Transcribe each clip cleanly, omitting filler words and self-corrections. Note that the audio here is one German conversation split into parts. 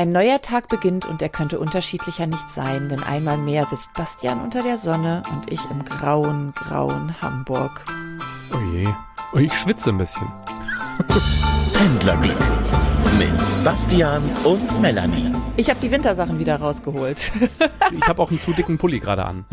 Ein neuer Tag beginnt und er könnte unterschiedlicher nicht sein, denn einmal mehr sitzt Bastian unter der Sonne und ich im grauen, grauen Hamburg. Oh je, und ich schwitze ein bisschen. Pendlerglück mit Bastian und Melanie. Ich habe die Wintersachen wieder rausgeholt. Ich habe auch einen zu dicken Pulli gerade an.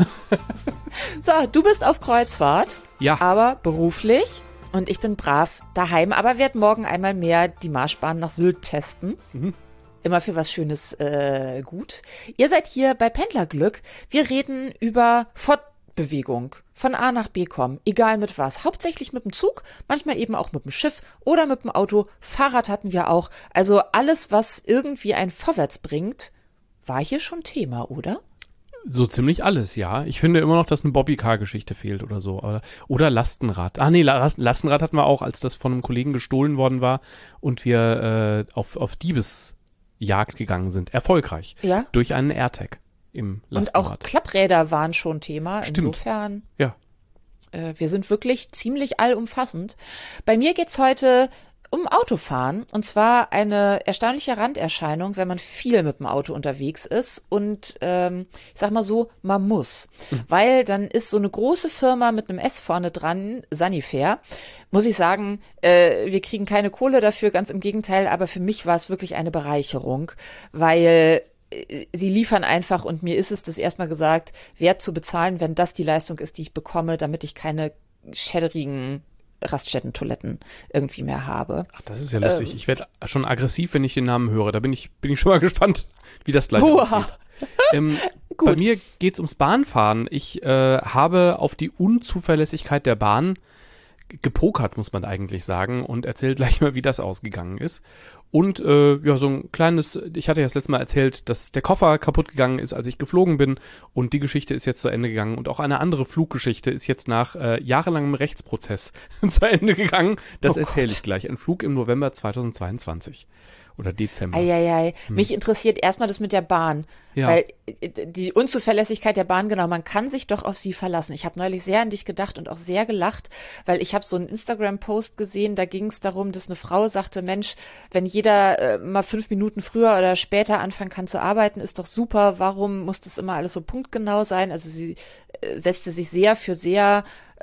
So, du bist auf Kreuzfahrt, Ja. aber beruflich und ich bin brav daheim, aber werde morgen einmal mehr die Marschbahn nach Sylt testen. Immer für was Schönes gut. Ihr seid hier bei Pendlerglück. Wir reden über Fortbewegung. Von A nach B kommen, egal mit was. Hauptsächlich mit dem Zug, manchmal eben auch mit dem Schiff oder mit dem Auto. Fahrrad hatten wir auch. Also alles, was irgendwie einen vorwärts bringt, war hier schon Thema, oder? So ziemlich alles, ja. Ich finde immer noch, dass eine Bobbycar-Geschichte fehlt oder so. Oder Lastenrad. Ah nee, Lastenrad hatten wir auch, als das von einem Kollegen gestohlen worden war und wir auf Diebesjagd gegangen sind. Erfolgreich. Ja. Durch einen AirTag im Und Lastenrad. auch Klappräder waren schon Thema. Stimmt. Insofern, Ja. wir sind wirklich ziemlich allumfassend. Bei mir geht's heute um Autofahren. Und zwar eine erstaunliche Randerscheinung, wenn man viel mit dem Auto unterwegs ist. Und ich sag mal so, man muss. Weil dann ist so eine große Firma mit einem S vorne dran, Sanifair, muss ich sagen, wir kriegen keine Kohle dafür, ganz im Gegenteil. Aber für mich war es wirklich eine Bereicherung, weil sie liefern einfach, und mir ist es das erstmal gesagt, wert zu bezahlen, wenn das die Leistung ist, die ich bekomme, damit ich keine schäderigen Raststätten-Toiletten irgendwie mehr habe. Ach, das ist ja lustig. Ich werde schon aggressiv, wenn ich den Namen höre. Da bin ich schon mal gespannt, wie das gleich ausgeht. Bei mir geht's ums Bahnfahren. Ich habe auf die Unzuverlässigkeit der Bahn gepokert, muss man eigentlich sagen, und erzähl gleich mal, wie das ausgegangen ist. Und ja, so ein kleines, ich hatte ja das letzte Mal erzählt, dass der Koffer kaputt gegangen ist, als ich geflogen bin, und die Geschichte ist jetzt zu Ende gegangen. Und auch eine andere Fluggeschichte ist jetzt nach jahrelangem Rechtsprozess zu Ende gegangen. Das erzähle ich gleich. Ein Flug im November 2022 oder Dezember. Eieiei. Mich interessiert erstmal das mit der Bahn. Ja. Weil die Unzuverlässigkeit der Bahn, genau, man kann sich doch auf sie verlassen. Ich habe neulich sehr an dich gedacht und auch sehr gelacht, weil ich habe so einen Instagram-Post gesehen, da ging es darum, dass eine Frau sagte, Mensch, wenn jeder mal 5 Minuten früher oder später anfangen kann zu arbeiten, ist doch super. Warum muss das immer alles so punktgenau sein? Also sie setzte sich sehr für sehr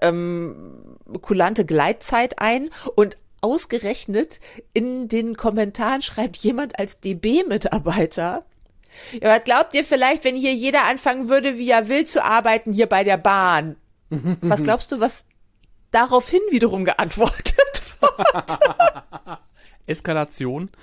kulante Gleitzeit ein, und ausgerechnet in den Kommentaren schreibt jemand als DB-Mitarbeiter: Ja, was glaubt ihr vielleicht, wenn hier jeder anfangen würde, wie er will, zu arbeiten hier bei der Bahn? Was glaubst du, was daraufhin wiederum geantwortet wurde? Eskalation.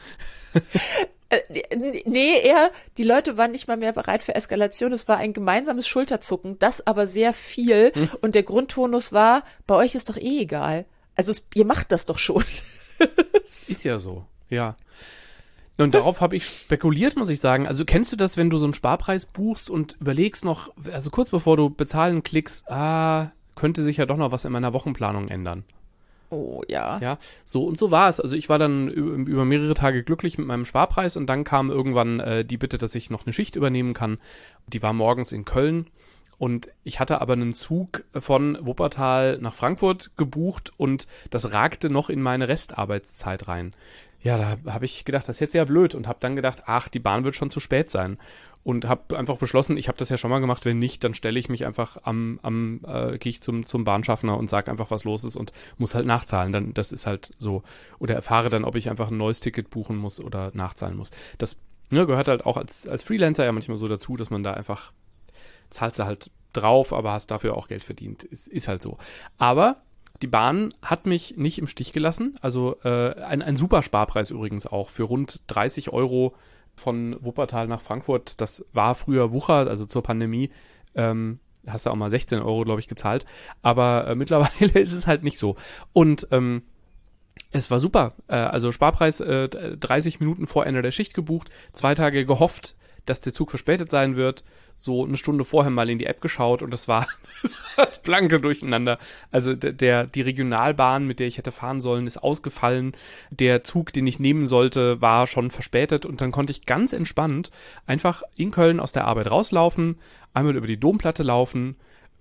Nee, eher, die Leute waren nicht mal mehr bereit für Eskalation. Es war ein gemeinsames Schulterzucken, das aber sehr viel. Und der Grundtonus war, bei euch ist doch eh egal. Also ihr macht das doch schon. Ist ja so, ja. Und darauf habe ich spekuliert, muss ich sagen. Also kennst du das, wenn du so einen Sparpreis buchst und überlegst noch, also kurz bevor du bezahlen klickst, könnte sich ja doch noch was in meiner Wochenplanung ändern. Oh ja. Ja, so und so war es. Also ich war dann über mehrere Tage glücklich mit meinem Sparpreis, und dann kam irgendwann die Bitte, dass ich noch eine Schicht übernehmen kann. Die war morgens in Köln. Und ich hatte aber einen Zug von Wuppertal nach Frankfurt gebucht, und das ragte noch in meine Restarbeitszeit rein. Ja, da habe ich gedacht, das ist jetzt ja blöd, und habe dann gedacht, die Bahn wird schon zu spät sein. Und habe einfach beschlossen, ich habe das ja schon mal gemacht, wenn nicht, dann stelle ich mich einfach gehe ich zum Bahnschaffner und sage einfach, was los ist, und muss halt nachzahlen. Dann, das ist halt so. Oder erfahre dann, ob ich einfach ein neues Ticket buchen muss oder nachzahlen muss. Das gehört halt auch als Freelancer ja manchmal so dazu, dass man da einfach zahlst du halt drauf, aber hast dafür auch Geld verdient. Ist halt so. Aber die Bahn hat mich nicht im Stich gelassen. Also ein super Sparpreis übrigens auch für rund 30 € von Wuppertal nach Frankfurt. Das war früher Wucher, also zur Pandemie. Hast du auch mal 16 €, glaube ich, gezahlt. Aber mittlerweile ist es halt nicht so. Und es war super. Also Sparpreis 30 Minuten vor Ende der Schicht gebucht, 2 Tage gehofft, dass der Zug verspätet sein wird, so eine Stunde vorher mal in die App geschaut, und das war das blanke Durcheinander. Also die Regionalbahn, mit der ich hätte fahren sollen, ist ausgefallen. Der Zug, den ich nehmen sollte, war schon verspätet, und dann konnte ich ganz entspannt einfach in Köln aus der Arbeit rauslaufen, einmal über die Domplatte laufen,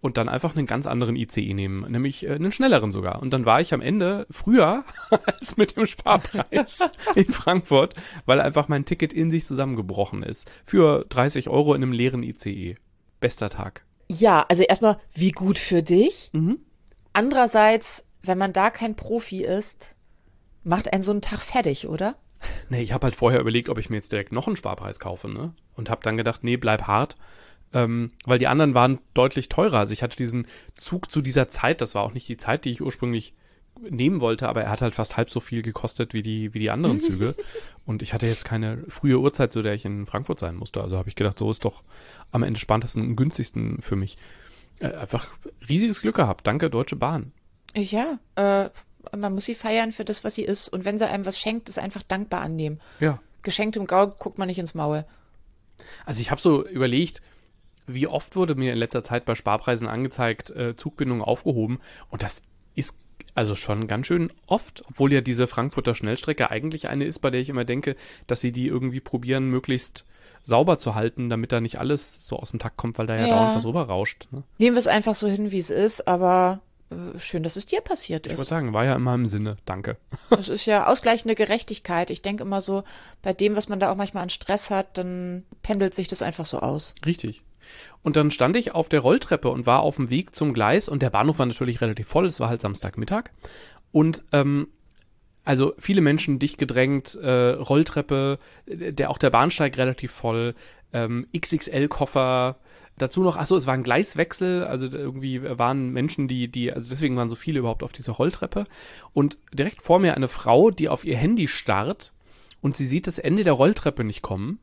und dann einfach einen ganz anderen ICE nehmen, nämlich einen schnelleren sogar. Und dann war ich am Ende früher als mit dem Sparpreis in Frankfurt, weil einfach mein Ticket in sich zusammengebrochen ist. Für 30 € in einem leeren ICE. Bester Tag. Ja, also erstmal, wie gut für dich. Mhm. Andererseits, wenn man da kein Profi ist, macht einen so einen Tag fertig, oder? Nee, ich habe halt vorher überlegt, ob ich mir jetzt direkt noch einen Sparpreis kaufe, ne? Und habe dann gedacht, nee, bleib hart. Weil die anderen waren deutlich teurer. Also ich hatte diesen Zug zu dieser Zeit, das war auch nicht die Zeit, die ich ursprünglich nehmen wollte, aber er hat halt fast halb so viel gekostet wie die anderen Züge. Und ich hatte jetzt keine frühe Uhrzeit, zu der ich in Frankfurt sein musste. Also habe ich gedacht, so ist doch am entspanntesten und günstigsten für mich. Einfach riesiges Glück gehabt. Danke, Deutsche Bahn. Ja, man muss sie feiern für das, was sie ist. Und wenn sie einem was schenkt, ist einfach dankbar annehmen. Ja. Geschenktem Gaul guckt man nicht ins Maul. Also ich habe so überlegt, wie oft wurde mir in letzter Zeit bei Sparpreisen angezeigt, Zugbindungen aufgehoben. Und das ist also schon ganz schön oft, obwohl ja diese Frankfurter Schnellstrecke eigentlich eine ist, bei der ich immer denke, dass sie die irgendwie probieren, möglichst sauber zu halten, damit da nicht alles so aus dem Takt kommt, weil da ja dauernd was rüberrauscht. Ne? Nehmen wir es einfach so hin, wie es ist, aber schön, dass es dir passiert ist. Ich würde sagen, war ja in meinem Sinne. Danke. Das ist ja ausgleichende Gerechtigkeit. Ich denke immer so, bei dem, was man da auch manchmal an Stress hat, dann pendelt sich das einfach so aus. Richtig. Und dann stand ich auf der Rolltreppe und war auf dem Weg zum Gleis und der Bahnhof war natürlich relativ voll, es war halt Samstagmittag und also viele Menschen dicht gedrängt, Rolltreppe, auch der Bahnsteig relativ voll, XXL-Koffer, dazu noch, es war ein Gleiswechsel, also irgendwie waren Menschen, also deswegen waren so viele überhaupt auf dieser Rolltreppe und direkt vor mir eine Frau, die auf ihr Handy starrt und sie sieht das Ende der Rolltreppe nicht kommen.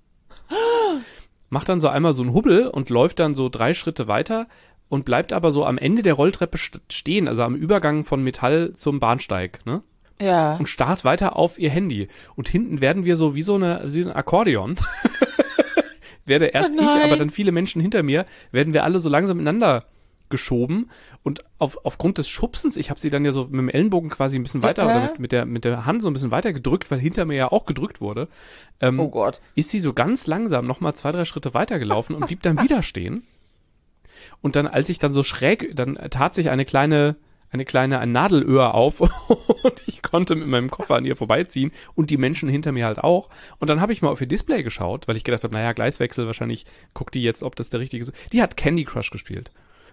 Macht dann so einmal so einen Hubbel und läuft dann so 3 Schritte weiter und bleibt aber so am Ende der Rolltreppe stehen, also am Übergang von Metall zum Bahnsteig, ne? Ja. Und starrt weiter auf ihr Handy. Und hinten werden wir so wie so ein Akkordeon. Werde erst ich, aber dann viele Menschen hinter mir, werden wir alle so langsam ineinander geschoben. Und aufgrund des Schubsens, ich habe sie dann ja so mit dem Ellenbogen quasi ein bisschen weiter, oder mit der Hand so ein bisschen weiter gedrückt, weil hinter mir ja auch gedrückt wurde. Oh Gott. Ist sie so ganz langsam nochmal 2, 3 Schritte weitergelaufen und blieb dann wieder stehen. Und dann, als ich dann so schräg, dann tat sich ein Nadelöhr auf und ich konnte mit meinem Koffer an ihr vorbeiziehen und die Menschen hinter mir halt auch. Und dann habe ich mal auf ihr Display geschaut, weil ich gedacht habe, naja, Gleiswechsel, wahrscheinlich guckt die jetzt, ob das der richtige ist. Die hat Candy Crush gespielt.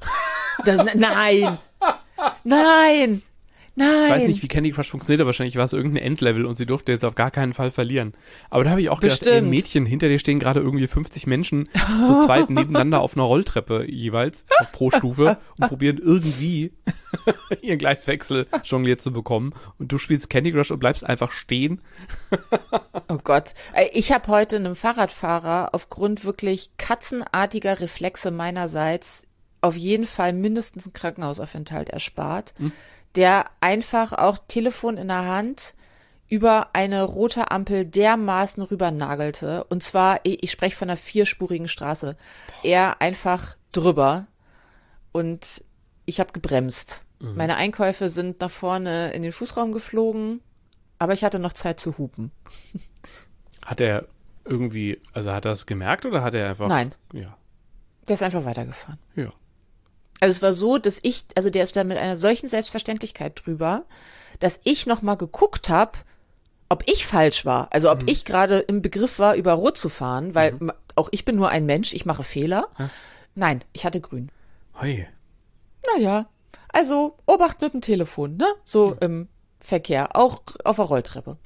Nein! Nein! Ich weiß nicht, wie Candy Crush funktioniert, aber wahrscheinlich war es irgendein Endlevel und sie durfte jetzt auf gar keinen Fall verlieren. Aber da habe ich auch gedacht, ey, Mädchen, hinter dir stehen gerade irgendwie 50 Menschen zu zweit nebeneinander auf einer Rolltreppe jeweils, pro Stufe und probieren irgendwie ihren Gleiswechsel jongliert zu bekommen. Und du spielst Candy Crush und bleibst einfach stehen. Oh Gott. Ich habe heute einem Fahrradfahrer aufgrund wirklich katzenartiger Reflexe meinerseits auf jeden Fall mindestens einen Krankenhausaufenthalt erspart. Der einfach auch Telefon in der Hand über eine rote Ampel dermaßen rübernagelte. Und zwar, ich spreche von einer 4-spurigen Straße. Er einfach drüber. Und ich habe gebremst. Meine Einkäufe sind nach vorne in den Fußraum geflogen, aber ich hatte noch Zeit zu hupen. Hat er irgendwie, also hat er das gemerkt oder hat er einfach... Nein. Ja. Der ist einfach weitergefahren. Ja. Also es war so, dass der ist da mit einer solchen Selbstverständlichkeit drüber, dass ich nochmal geguckt habe, ob ich falsch war. Also ob ich gerade im Begriff war, über Rot zu fahren, weil auch ich bin nur ein Mensch, ich mache Fehler. Nein, ich hatte grün. Hey. Naja, also Obacht mit dem Telefon, ne? So im Verkehr, auch auf der Rolltreppe.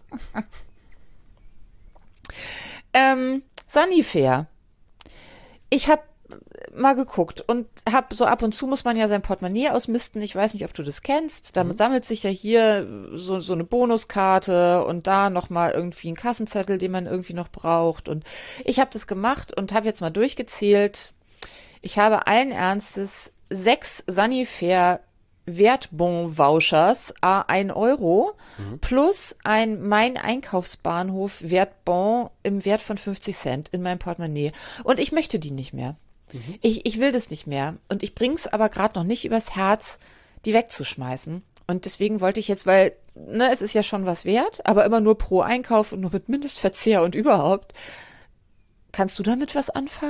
Sanifair. Ich habe mal geguckt und hab so ab und zu muss man ja sein Portemonnaie ausmisten. Ich weiß nicht, ob du das kennst. Damit sammelt sich ja hier so eine Bonuskarte und da nochmal irgendwie ein Kassenzettel, den man irgendwie noch braucht. Und ich habe das gemacht und habe jetzt mal durchgezählt. Ich habe allen Ernstes 6 Sanifair Wertbon-Vouchers à 1 € plus ein Mein Einkaufsbahnhof Wertbon im Wert von 50 Cent in meinem Portemonnaie. Und ich möchte die nicht mehr. Ich will das nicht mehr. Und ich bring's aber gerade noch nicht übers Herz, die wegzuschmeißen. Und deswegen wollte ich jetzt, weil, es ist ja schon was wert, aber immer nur pro Einkauf und nur mit Mindestverzehr und überhaupt. Kannst du damit was anfangen?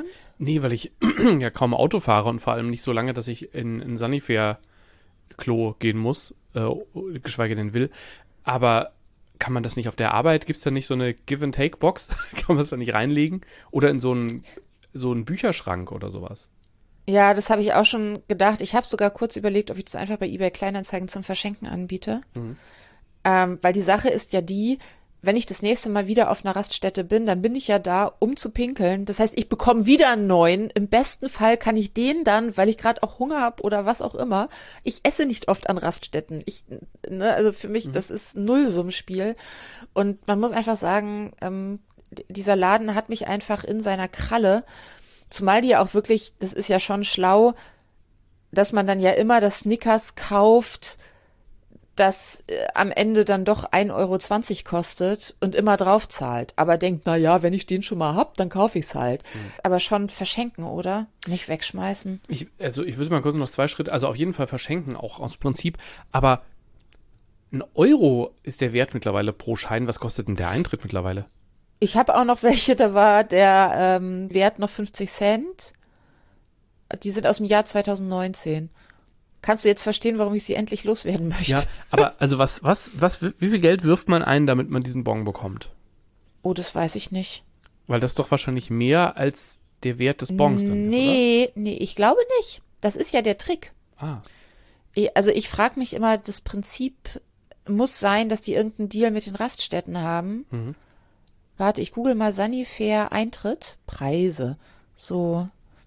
Nee, weil ich ja kaum Auto fahre und vor allem nicht so lange, dass ich in Sanifair-Klo gehen muss, geschweige denn will. Aber kann man das nicht auf der Arbeit? Gibt es da nicht so eine Give-and-Take-Box? Kann man es da nicht reinlegen? Oder in so einen Bücherschrank oder sowas? Ja, das habe ich auch schon gedacht. Ich habe sogar kurz überlegt, ob ich das einfach bei eBay Kleinanzeigen zum Verschenken anbiete. Mhm. Weil die Sache ist ja die, wenn ich das nächste Mal wieder auf einer Raststätte bin, dann bin ich ja da, um zu pinkeln. Das heißt, ich bekomme wieder einen neuen. Im besten Fall kann ich den dann, weil ich gerade auch Hunger habe oder was auch immer. Ich esse nicht oft an Raststätten. Also für mich, das ist ein Nullsummenspiel. Und man muss einfach sagen, dieser Laden hat mich einfach in seiner Kralle, zumal die ja auch wirklich, das ist ja schon schlau, dass man dann ja immer das Snickers kauft, das am Ende dann doch 1,20 € kostet und immer drauf zahlt. Aber denkt, na ja, wenn ich den schon mal hab, dann kaufe ich's halt. Aber schon verschenken, oder? Nicht wegschmeißen. Ich würde mal kurz noch 2 Schritte, also auf jeden Fall verschenken, auch aus Prinzip. Aber 1 Euro ist der Wert mittlerweile pro Schein. Was kostet denn der Eintritt mittlerweile? Ich habe auch noch welche, da war der Wert noch 50 Cent. Die sind aus dem Jahr 2019. Kannst du jetzt verstehen, warum ich sie endlich loswerden möchte? Ja, aber also wie viel Geld wirft man ein, damit man diesen Bon bekommt? Oh, das weiß ich nicht. Weil das ist doch wahrscheinlich mehr als der Wert des Bons dann ist, oder? Nee, ich glaube nicht. Das ist ja der Trick. Ah. Also ich frage mich immer, das Prinzip muss sein, dass die irgendeinen Deal mit den Raststätten haben. Mhm. Warte, ich google mal Sanifair Eintritt. Preise. So.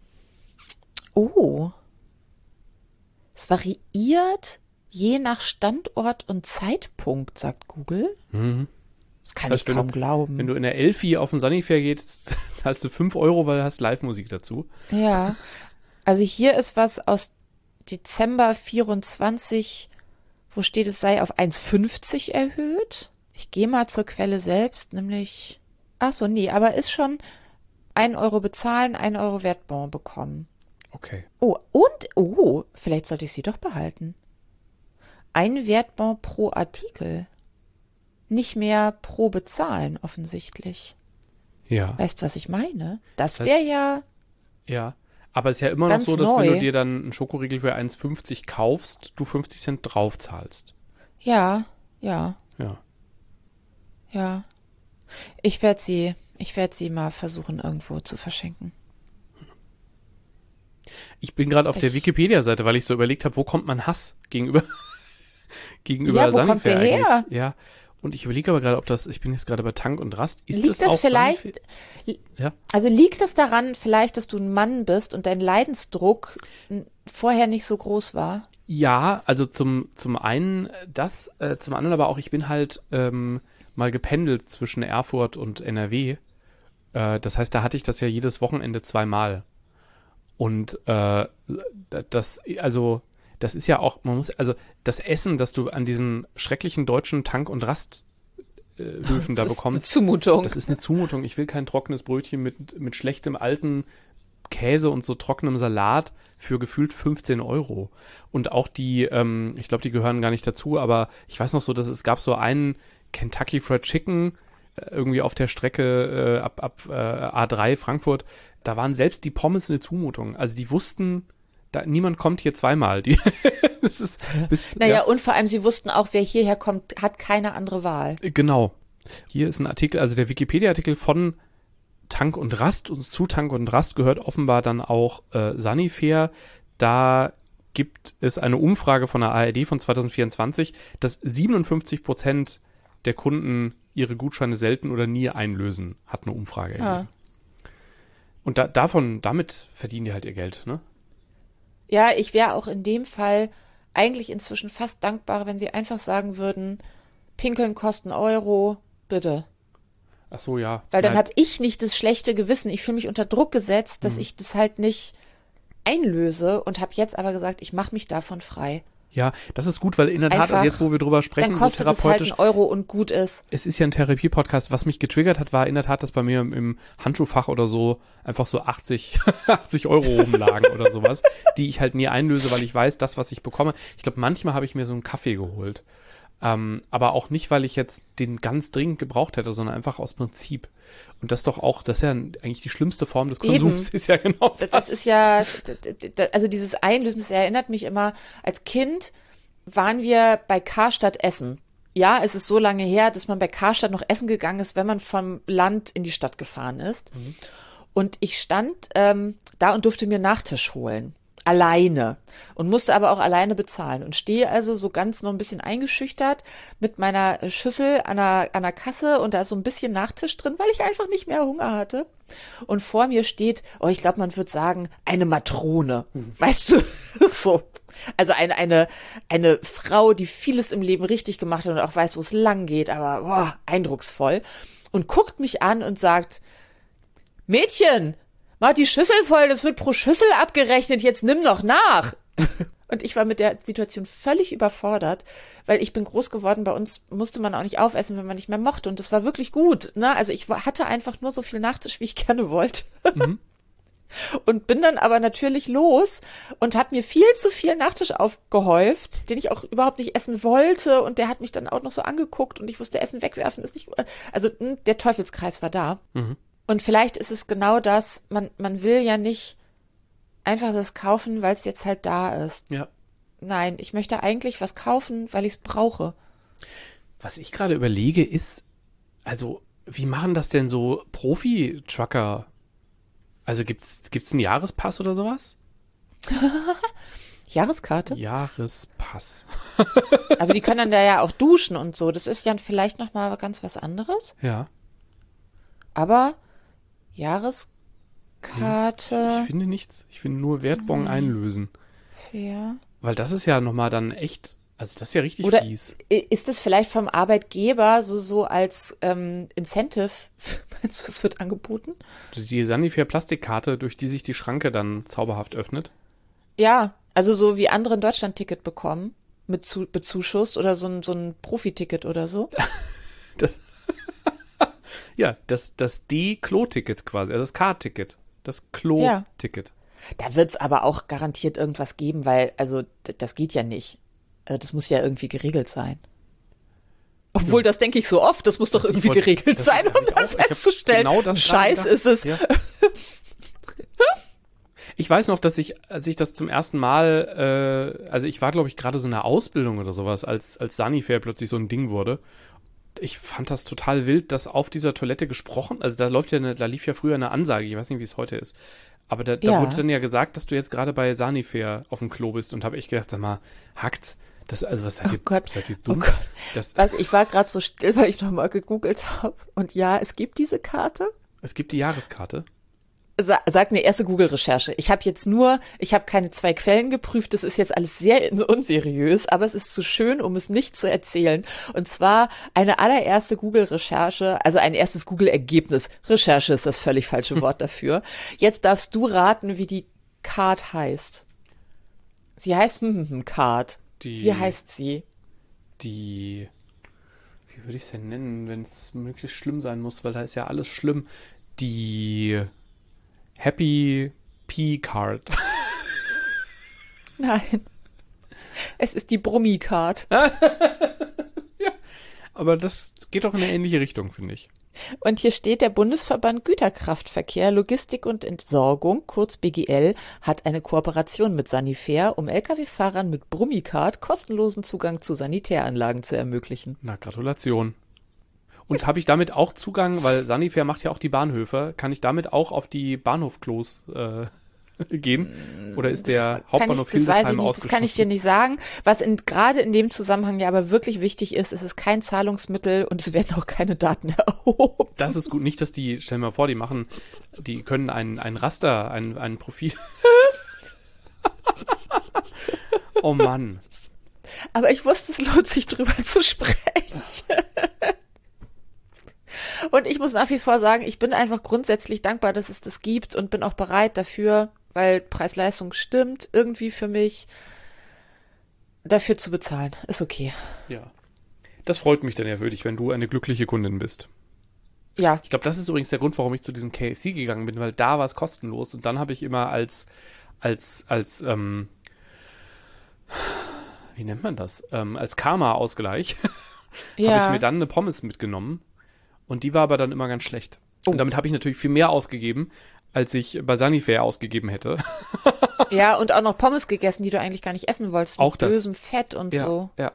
Oh. Es variiert je nach Standort und Zeitpunkt, sagt Google. Mhm. Das kann ich kaum glauben. Wenn du in der Elfi auf den Sanifair gehst, zahlst du 5 € weil du hast Live-Musik dazu. Ja. Also hier ist was aus Dezember 24, wo steht, es sei auf 1,50 erhöht. Ich gehe mal zur Quelle selbst, nämlich, ach so, nee, aber ist schon 1 € bezahlen, 1 € Wertbon bekommen. Okay. Oh, vielleicht sollte ich sie doch behalten. Ein Wertbon pro Artikel. Nicht mehr pro bezahlen, offensichtlich. Ja. Weißt, was ich meine? Das heißt, wäre ja... Ja, aber es ist ja immer noch ganz so, dass neu. wenn du dir dann einen Schokoriegel für 1,50 kaufst, du 50 Cent drauf zahlst. Ja. Ja. Ich werde sie mal versuchen, irgendwo zu verschenken. Ich bin gerade auf der Wikipedia-Seite, weil ich so überlegt habe, wo kommt mein Hass gegenüber Ja, wo Sanifair kommt der eigentlich? her? Ja. Und ich überlege aber gerade, ich bin jetzt gerade bei Tank und Rast. Ist Liegt das auch vielleicht, Sanifair? Ja. also liegt es daran vielleicht, dass du ein Mann bist und dein Leidensdruck vorher nicht so groß war? Ja, also zum einen das, zum anderen aber auch, ich bin halt mal gependelt zwischen Erfurt und NRW. Das heißt, da hatte ich das ja jedes Wochenende 2-mal. Und das ist ja auch, das Essen, das du an diesen schrecklichen deutschen Tank- und Rasthöfen da bekommst. Das ist eine Zumutung. Das ist eine Zumutung. Ich will kein trockenes Brötchen mit schlechtem alten Käse und so trockenem Salat für gefühlt 15 €. Und auch die, ich glaube, die gehören gar nicht dazu, aber ich weiß noch so, dass es gab so einen Kentucky Fried Chicken irgendwie auf der Strecke ab A3 Frankfurt. Da waren selbst die Pommes eine Zumutung. Also die wussten, niemand kommt hier 2-mal. Das ist und vor allem, sie wussten auch, wer hierher kommt, hat keine andere Wahl. Genau. Hier ist ein Artikel, also der Wikipedia-Artikel von Tank und Rast. Und zu Tank und Rast gehört offenbar dann auch Sanifair. Da gibt es eine Umfrage von der ARD von 2024, dass 57% der Kunden ihre Gutscheine selten oder nie einlösen, hat eine Umfrage ergeben. Und damit verdienen die halt ihr Geld, ne? Ja, ich wäre auch in dem Fall eigentlich inzwischen fast dankbar, wenn sie einfach sagen würden, Pinkeln kostet 1 €, bitte. Ach so, ja. Weil dann habe ich nicht das schlechte Gewissen. Ich fühle mich unter Druck gesetzt, dass ich das halt nicht einlöse und habe jetzt aber gesagt, ich mache mich davon frei. Ja, das ist gut, weil in der Tat, also jetzt, wo wir drüber sprechen, dann kostet so es halt therapeutisch, 1 € und gut ist. Es ist ja ein Therapie-Podcast. Was mich getriggert hat, war in der Tat, dass bei mir im Handschuhfach oder so einfach so 80 € rumlagen oder sowas, die ich halt nie einlöse, weil ich weiß, das, was ich bekomme. Ich glaube, manchmal habe ich mir so einen Kaffee geholt. Aber auch nicht, weil ich jetzt den ganz dringend gebraucht hätte, sondern einfach aus Prinzip. Und das ist ja eigentlich die schlimmste Form des Konsums, ist ja genau das. Das ist ja, also dieses Einlösen, das erinnert mich immer, als Kind waren wir bei Karstadt essen. Ja, es ist so lange her, dass man bei Karstadt noch essen gegangen ist, wenn man vom Land in die Stadt gefahren ist. Und ich stand da und durfte mir Nachtisch holen. Alleine. Und musste aber auch alleine bezahlen. Und stehe also so ganz noch ein bisschen eingeschüchtert mit meiner Schüssel an der Kasse und da ist so ein bisschen Nachtisch drin, weil ich einfach nicht mehr Hunger hatte. Und vor mir steht, ich glaube, man würde sagen, eine Matrone. Weißt du? So. Also eine Frau, die vieles im Leben richtig gemacht hat und auch weiß, wo es lang geht, aber eindrucksvoll. Und guckt mich an und sagt, Mädchen, mach die Schüssel voll, das wird pro Schüssel abgerechnet, jetzt nimm doch nach. Und ich war mit der Situation völlig überfordert, weil ich bin groß geworden, bei uns musste man auch nicht aufessen, wenn man nicht mehr mochte. Und das war wirklich gut. Ne? Also ich hatte einfach nur so viel Nachtisch, wie ich gerne wollte. Und bin dann aber natürlich los und habe mir viel zu viel Nachtisch aufgehäuft, den ich auch überhaupt nicht essen wollte. Und der hat mich dann auch noch so angeguckt und ich wusste, Essen wegwerfen ist nicht, also der Teufelskreis war da. Und vielleicht ist es genau das, man will ja nicht einfach das kaufen, weil es jetzt halt da ist. Ja. Nein, ich möchte eigentlich was kaufen, weil ich es brauche. Was ich gerade überlege ist, also wie machen das denn so Profi-Trucker? Also gibt's einen Jahrespass oder sowas? Jahreskarte? Jahrespass. Also die können dann da ja auch duschen und so. Das ist ja vielleicht noch mal ganz was anderes. Ja. Aber Jahreskarte. Ich finde nichts. Ich finde nur Wertbon einlösen. Fair. Weil das ist ja nochmal dann echt, also das ist ja richtig Oder fies. ist es vielleicht vom Arbeitgeber so als Incentive? Meinst du, es wird angeboten? Die Sanifair Plastikkarte, durch die sich die Schranke dann zauberhaft öffnet. Ja, also so wie andere ein Deutschland-Ticket bekommen, mit bezuschusst oder so ein Profi-Ticket oder so. Ja, das D-Klo-Ticket quasi, also das K-Ticket, das Klo-Ticket. Da wird's aber auch garantiert irgendwas geben, weil, also das geht ja nicht. Also das muss ja irgendwie geregelt sein. Obwohl, das denke ich so oft, das muss doch irgendwie geregelt sein, um dann festzustellen, genau Scheiß ist es. Ja. Ich weiß noch, dass als ich das zum ersten Mal, also ich war, glaube ich, gerade so in einer Ausbildung oder sowas, als Sanifair plötzlich so ein Ding wurde. Ich fand das total wild, dass auf dieser Toilette gesprochen, also da lief ja früher eine Ansage, ich weiß nicht, wie es heute ist. Aber da wurde dann ja gesagt, dass du jetzt gerade bei Sanifair auf dem Klo bist und habe ich gedacht, sag mal, hackt's? Was seid ihr dumm? Oh Gott. Ich war gerade so still, weil ich nochmal gegoogelt habe. Und ja, es gibt diese Karte. Es gibt die Jahreskarte. Sagt eine erste Google-Recherche. Ich habe keine 2 Quellen geprüft, das ist jetzt alles sehr unseriös, aber es ist zu schön, um es nicht zu erzählen. Und zwar eine allererste Google-Recherche, also ein erstes Google-Ergebnis. Recherche ist das völlig falsche Wort dafür. Jetzt darfst du raten, wie die Card heißt. Sie heißt Card. Wie heißt sie? Wie würde ich es denn nennen, wenn es möglichst schlimm sein muss, weil da ist ja alles schlimm. Die Happy Pea Card. Nein. Es ist die Brummi-Card. Ja, aber das geht doch in eine ähnliche Richtung, finde ich. Und hier steht, der Bundesverband Güterkraftverkehr, Logistik und Entsorgung, kurz BGL, hat eine Kooperation mit Sanifair, um Lkw-Fahrern mit Brummi-Card kostenlosen Zugang zu Sanitäranlagen zu ermöglichen. Na, Gratulation. Und habe ich damit auch Zugang, weil Sanifair macht ja auch die Bahnhöfe, kann ich damit auch auf die Bahnhofklos gehen? Oder ist der Hauptbahnhof Hildesheim ausgeschlossen? Das kann ich dir nicht sagen. Was gerade in dem Zusammenhang ja aber wirklich wichtig ist, es ist kein Zahlungsmittel und es werden auch keine Daten erhoben. Das ist gut. Nicht, dass die, stell dir mal vor, die können ein Raster, ein Profil. Oh Mann. Aber ich wusste, es lohnt sich drüber zu sprechen. Und ich muss nach wie vor sagen, ich bin einfach grundsätzlich dankbar, dass es das gibt und bin auch bereit dafür, weil Preis-Leistung stimmt, irgendwie für mich dafür zu bezahlen. Ist okay. Ja. Das freut mich dann ja wirklich, wenn du eine glückliche Kundin bist. Ja. Ich glaube, das ist übrigens der Grund, warum ich zu diesem KFC gegangen bin, weil da war es kostenlos und dann habe ich immer wie nennt man das? Als Karma-Ausgleich habe Ja. ich mir dann eine Pommes mitgenommen und die war aber dann immer ganz schlecht. Oh. Und damit habe ich natürlich viel mehr ausgegeben, als ich bei Sunnyfair ausgegeben hätte. Ja, und auch noch Pommes gegessen, die du eigentlich gar nicht essen wolltest. Auch mit das. bösem Fett und so. Ja.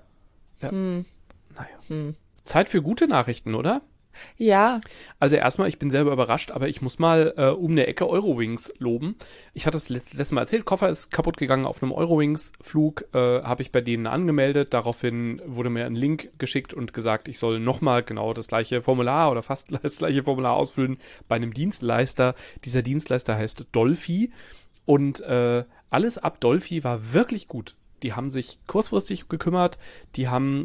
Naja. Zeit für gute Nachrichten, oder? Ja, Also erstmal, ich bin selber überrascht, aber ich muss mal um eine Ecke Eurowings loben. Ich hatte es letztes Mal erzählt, Koffer ist kaputt gegangen auf einem Eurowings-Flug, habe ich bei denen angemeldet. Daraufhin wurde mir ein Link geschickt und gesagt, ich soll nochmal genau das gleiche Formular oder fast das gleiche Formular ausfüllen bei einem Dienstleister. Dieser Dienstleister heißt Dolphy und alles ab Dolphy war wirklich gut. Die haben sich kurzfristig gekümmert, die haben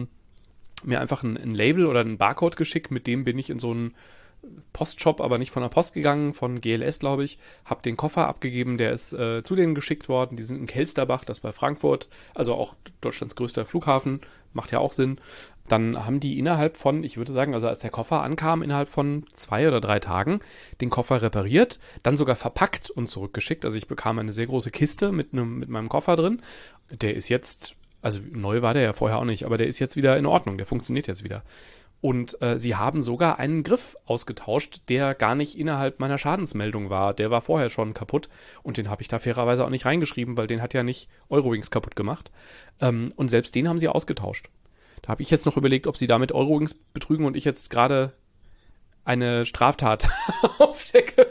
mir einfach ein Label oder einen Barcode geschickt, mit dem bin ich in so einen Postshop, aber nicht von der Post gegangen, von GLS, glaube ich, habe den Koffer abgegeben, der ist zu denen geschickt worden, die sind in Kelsterbach, das bei Frankfurt, also auch Deutschlands größter Flughafen, macht ja auch Sinn. Dann haben die innerhalb von, ich würde sagen, also als der Koffer ankam, innerhalb von 2 oder 3 Tagen den Koffer repariert, dann sogar verpackt und zurückgeschickt, also ich bekam eine sehr große Kiste mit meinem Koffer drin, der ist jetzt, also neu war der ja vorher auch nicht, aber der ist jetzt wieder in Ordnung, der funktioniert jetzt wieder. Und sie haben sogar einen Griff ausgetauscht, der gar nicht innerhalb meiner Schadensmeldung war. Der war vorher schon kaputt und den habe ich da fairerweise auch nicht reingeschrieben, weil den hat ja nicht Eurowings kaputt gemacht. Und selbst den haben sie ausgetauscht. Da habe ich jetzt noch überlegt, ob sie damit Eurowings betrügen und ich jetzt gerade eine Straftat aufdecke.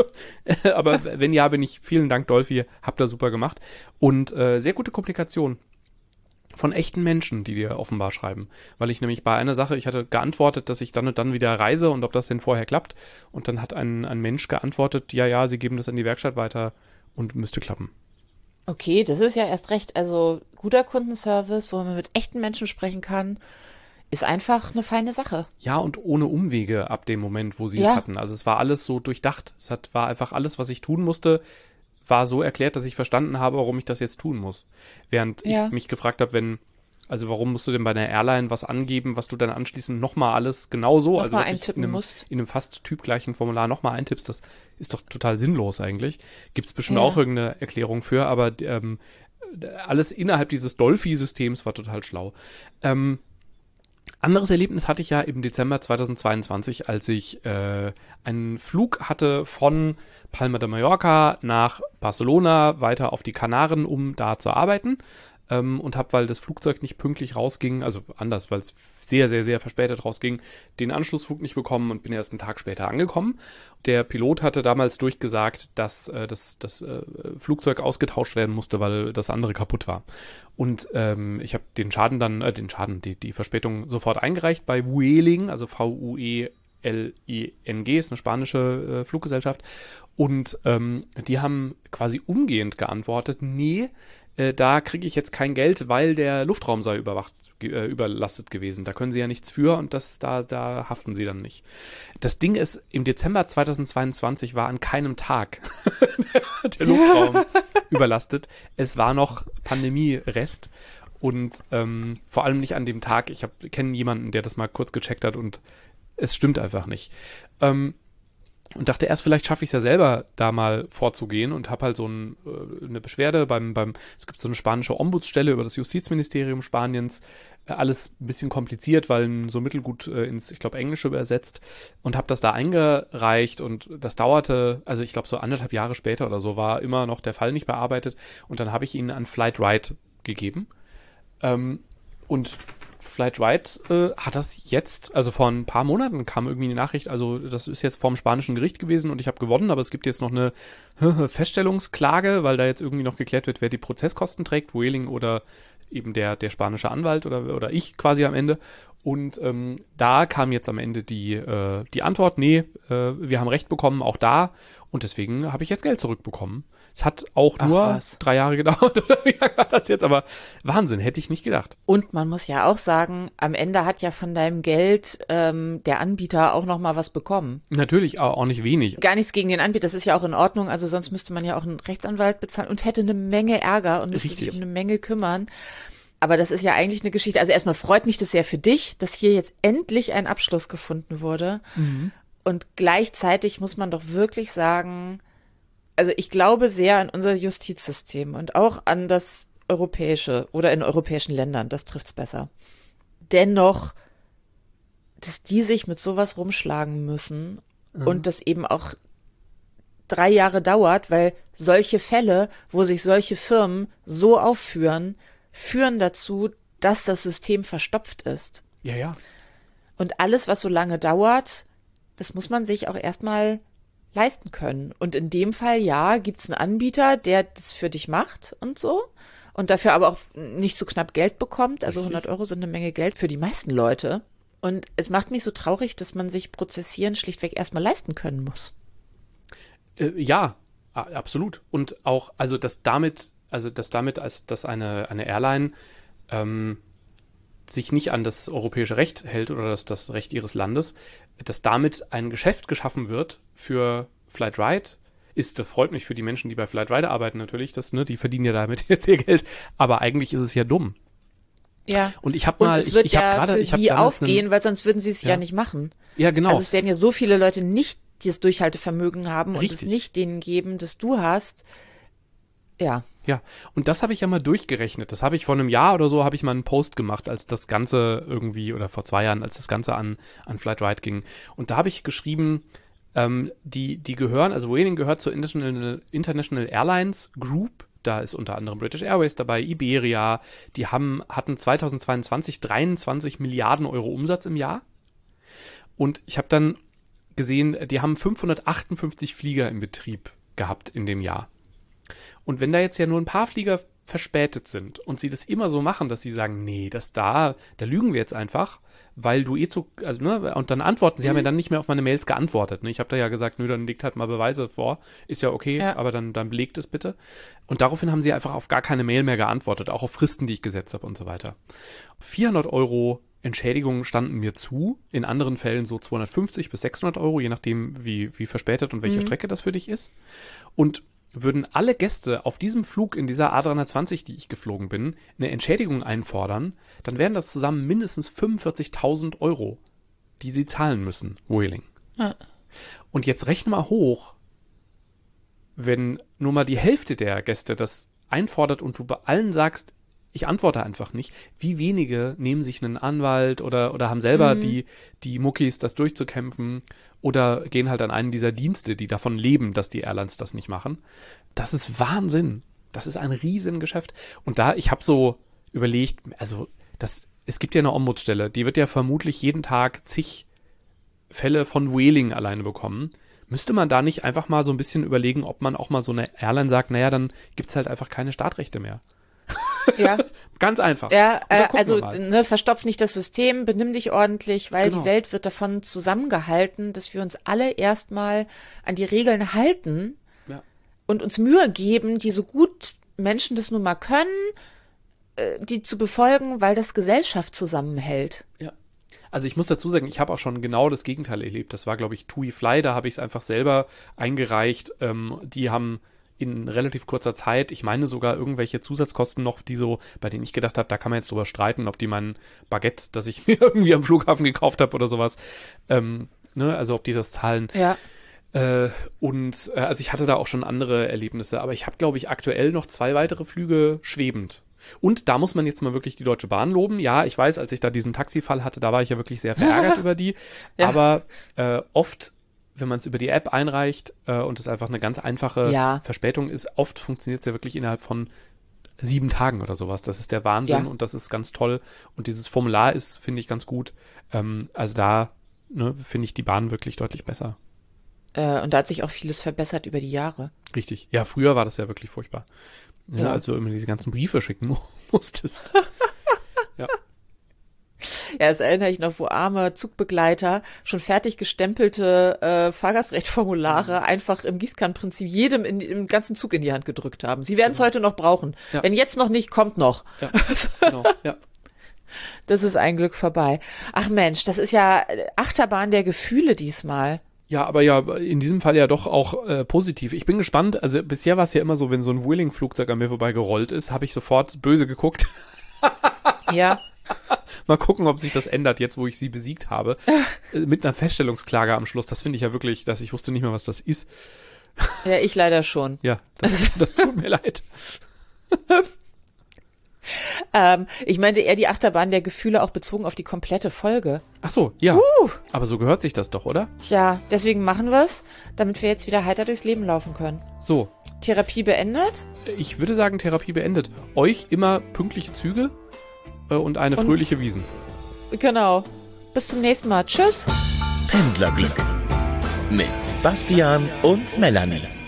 Aber wenn ja, bin ich, vielen Dank Dolphy, habt ihr super gemacht. Und sehr gute Kommunikation von echten Menschen, die dir offenbar schreiben. Weil ich nämlich bei einer Sache, ich hatte geantwortet, dass ich dann und dann wieder reise und ob das denn vorher klappt. Und dann hat ein Mensch geantwortet, ja, sie geben das an die Werkstatt weiter und müsste klappen. okay, das ist ja erst recht. Also guter Kundenservice, wo man mit echten Menschen sprechen kann, ist einfach eine feine Sache. Ja, und ohne Umwege ab dem Moment, wo sie Ja. es hatten. Also es war alles so durchdacht. War einfach alles, was ich tun musste, war so erklärt, dass ich verstanden habe, warum ich das jetzt tun muss. Während Ja. ich mich gefragt habe, also warum musst du denn bei einer Airline was angeben, was du dann anschließend nochmal alles genauso, also Nochmal wirklich eintippen musst. in einem fast typgleichen Formular nochmal eintippst, das ist doch total sinnlos eigentlich. Gibt es bestimmt Ja. auch irgendeine Erklärung für, aber alles innerhalb dieses Dolphy-Systems war total schlau. Anderes Erlebnis hatte ich ja im Dezember 2022, als ich einen Flug hatte von Palma de Mallorca nach Barcelona, weiter auf die Kanaren, um da zu arbeiten. Und habe, weil das Flugzeug nicht pünktlich rausging, also anders, weil es sehr, sehr, sehr verspätet rausging, den Anschlussflug nicht bekommen und bin erst einen Tag später angekommen. Der Pilot hatte damals durchgesagt, dass das Flugzeug ausgetauscht werden musste, weil das andere kaputt war. Und ich habe den Schaden dann, die Verspätung sofort eingereicht bei Vueling, also VUELING, ist eine spanische Fluggesellschaft. Und die haben quasi umgehend geantwortet, nee, da kriege ich jetzt kein Geld, weil der Luftraum sei überlastet gewesen. Da können sie ja nichts für und da haften sie dann nicht. Das Ding ist, im Dezember 2022 war an keinem Tag der Luftraum überlastet. Es war noch Pandemie-Rest und vor allem nicht an dem Tag. Ich kenne jemanden, der das mal kurz gecheckt hat und es stimmt einfach nicht. Und dachte erst, vielleicht schaffe ich es ja selber, da mal vorzugehen und habe halt so eine Beschwerde es gibt so eine spanische Ombudsstelle über das Justizministerium Spaniens, alles ein bisschen kompliziert, weil so mittelgut ins, ich glaube, Englische übersetzt und habe das da eingereicht und das dauerte, also ich glaube so 1,5 Jahre später oder so, war immer noch der Fall nicht bearbeitet und dann habe ich ihnen an Flightride gegeben und Flightride hat das jetzt, also vor ein paar Monaten kam irgendwie eine Nachricht, also das ist jetzt vorm spanischen Gericht gewesen und ich habe gewonnen, aber es gibt jetzt noch eine Feststellungsklage, weil da jetzt irgendwie noch geklärt wird, wer die Prozesskosten trägt, Vueling oder eben der spanische Anwalt oder ich quasi am Ende. Und da kam jetzt am Ende die Antwort, nee, wir haben Recht bekommen, auch da. Und deswegen habe ich jetzt Geld zurückbekommen. Es hat auch nur 3 Jahre gedauert, oder wie lange war das jetzt? Aber Wahnsinn, hätte ich nicht gedacht. Und man muss ja auch sagen, am Ende hat ja von deinem Geld der Anbieter auch noch mal was bekommen. Natürlich auch nicht wenig. Gar nichts gegen den Anbieter, das ist ja auch in Ordnung. Also sonst müsste man ja auch einen Rechtsanwalt bezahlen und hätte eine Menge Ärger und müsste sich um eine Menge kümmern. Aber das ist ja eigentlich eine Geschichte. Also erstmal freut mich das sehr für dich, dass hier jetzt endlich ein Abschluss gefunden wurde. Mhm. Und gleichzeitig muss man doch wirklich sagen, also ich glaube sehr an unser Justizsystem und auch an das nicht-europäische oder in europäischen Ländern, das trifft's besser. Dennoch, dass die sich mit sowas rumschlagen müssen und das eben auch 3 Jahre dauert, weil solche Fälle, wo sich solche Firmen so aufführen, führen dazu, dass das System verstopft ist. Ja, ja. Und alles, was so lange dauert, das muss man sich auch erstmal leisten können. Und in dem Fall, ja, gibt's einen Anbieter, der das für dich macht und so und dafür aber auch nicht so knapp Geld bekommt. Also 100 Euro sind eine Menge Geld für die meisten Leute. Und es macht mich so traurig, dass man sich Prozessieren schlichtweg erstmal leisten können muss. Ja, absolut. Und auch, dass eine Airline sich nicht an das europäische Recht hält oder das Recht ihres Landes, dass damit ein Geschäft geschaffen wird für Flightride. Das freut mich für die Menschen, die bei Flightride arbeiten natürlich, die verdienen ja damit jetzt ihr Geld, aber eigentlich ist es ja dumm. Ja. Und ich habe mal, es wird ich habe gerade, für die aufgehen, weil sonst würden sie es ja nicht machen. Ja, genau. Also es werden ja so viele Leute nicht dieses Durchhaltevermögen haben und Richtig. es nicht denen geben, das du hast. Ja. Ja, und das habe ich ja mal durchgerechnet. Das habe ich vor einem Jahr oder so, habe ich mal einen Post gemacht, als das Ganze irgendwie, oder vor 2 Jahren, als das Ganze an Flightride ging. Und da habe ich geschrieben, die gehören, also Vueling gehört zur International Airlines Group. Da ist unter anderem British Airways dabei, Iberia. Die hatten 2022 23 Milliarden Euro Umsatz im Jahr. Und ich habe dann gesehen, die haben 558 Flieger im Betrieb gehabt in dem Jahr. Und wenn da jetzt ja nur ein paar Flieger verspätet sind und sie das immer so machen, dass sie sagen, nee, da lügen wir jetzt einfach, weil du und dann antworten, sie haben ja dann nicht mehr auf meine Mails geantwortet, ne? Ich habe da ja gesagt, nö, dann legt halt mal Beweise vor, ist ja okay, aber dann belegt es bitte. Und daraufhin haben sie einfach auf gar keine Mail mehr geantwortet, auch auf Fristen, die ich gesetzt habe und so weiter. 400 Euro Entschädigungen standen mir zu, in anderen Fällen so 250 bis 600 Euro, je nachdem, wie verspätet und welche Strecke das für dich ist. Und würden alle Gäste auf diesem Flug in dieser A320, die ich geflogen bin, eine Entschädigung einfordern, dann wären das zusammen mindestens 45.000 Euro, die sie zahlen müssen, Vueling. Ja. Und jetzt rechne mal hoch, wenn nur mal die Hälfte der Gäste das einfordert und du bei allen sagst, ich antworte einfach nicht, wie wenige nehmen sich einen Anwalt oder haben selber die Muckis, das durchzukämpfen oder gehen halt an einen dieser Dienste, die davon leben, dass die Airlines das nicht machen. Das ist Wahnsinn. Das ist ein Riesengeschäft. Und ich habe so überlegt, es gibt ja eine Ombudsstelle, die wird ja vermutlich jeden Tag zig Fälle von Vueling alleine bekommen. Müsste man da nicht einfach mal so ein bisschen überlegen, ob man auch mal so eine Airline sagt, naja, dann gibt's halt einfach keine Startrechte mehr. Ja. Ganz einfach. Ja, verstopf nicht das System, benimm dich ordentlich, weil Genau. die Welt wird davon zusammengehalten, dass wir uns alle erstmal an die Regeln halten und uns Mühe geben, die so gut Menschen das nun mal können, die zu befolgen, weil das Gesellschaft zusammenhält. Ja. Also ich muss dazu sagen, ich habe auch schon genau das Gegenteil erlebt. Das war, glaube ich, TUI Fly, da habe ich es einfach selber eingereicht. Die haben in relativ kurzer Zeit, ich meine sogar irgendwelche Zusatzkosten noch, bei denen ich gedacht habe, da kann man jetzt drüber streiten, ob die mein Baguette, das ich mir irgendwie am Flughafen gekauft habe oder sowas, also ob die das zahlen. Ja. Also ich hatte da auch schon andere Erlebnisse, aber ich habe, glaube ich, aktuell noch 2 weitere Flüge schwebend. Und da muss man jetzt mal wirklich die Deutsche Bahn loben. Ja, ich weiß, als ich da diesen Taxifall hatte, da war ich ja wirklich sehr verärgert über die. Ja. Aber oft, wenn man es über die App einreicht und es einfach eine ganz einfache Verspätung ist, oft funktioniert es ja wirklich innerhalb von 7 Tagen oder sowas. Das ist der Wahnsinn und das ist ganz toll. Und dieses Formular ist, finde ich, ganz gut. Also da finde ich die Bahn wirklich deutlich besser. Und da hat sich auch vieles verbessert über die Jahre. Richtig. Ja, früher war das ja wirklich furchtbar. Ja. Als du immer diese ganzen Briefe schicken musstest. Ja. Ja, das erinnere ich noch, wo arme Zugbegleiter schon fertig gestempelte Fahrgastrechtformulare einfach im Gießkannenprinzip jedem im ganzen Zug in die Hand gedrückt haben. Sie werden es heute noch brauchen. Ja. Wenn jetzt noch nicht, kommt noch. Ja, genau. Ja. Das ist ein Glück vorbei. Ach Mensch, das ist ja Achterbahn der Gefühle diesmal. Ja, aber ja, in diesem Fall ja doch auch positiv. Ich bin gespannt. Also bisher war es ja immer so, wenn so ein Vueling-Flugzeug an mir vorbei gerollt ist, habe ich sofort böse geguckt. Ja. Mal gucken, ob sich das ändert, jetzt wo ich sie besiegt habe. Mit einer Feststellungsklage am Schluss. Das finde ich ja wirklich, ich wusste nicht mehr, was das ist. Ja, ich leider schon. Ja, das tut mir leid. Ich meinte eher die Achterbahn der Gefühle auch bezogen auf die komplette Folge. Ach so, ja. Aber so gehört sich das doch, oder? Ja, deswegen machen wir es, damit wir jetzt wieder heiter durchs Leben laufen können. So. Therapie beendet? Ich würde sagen, Therapie beendet. Euch immer pünktliche Züge und eine fröhliche Wiesn. Genau. Bis zum nächsten Mal. Tschüss. Pendlerglück mit Bastian und Melanie.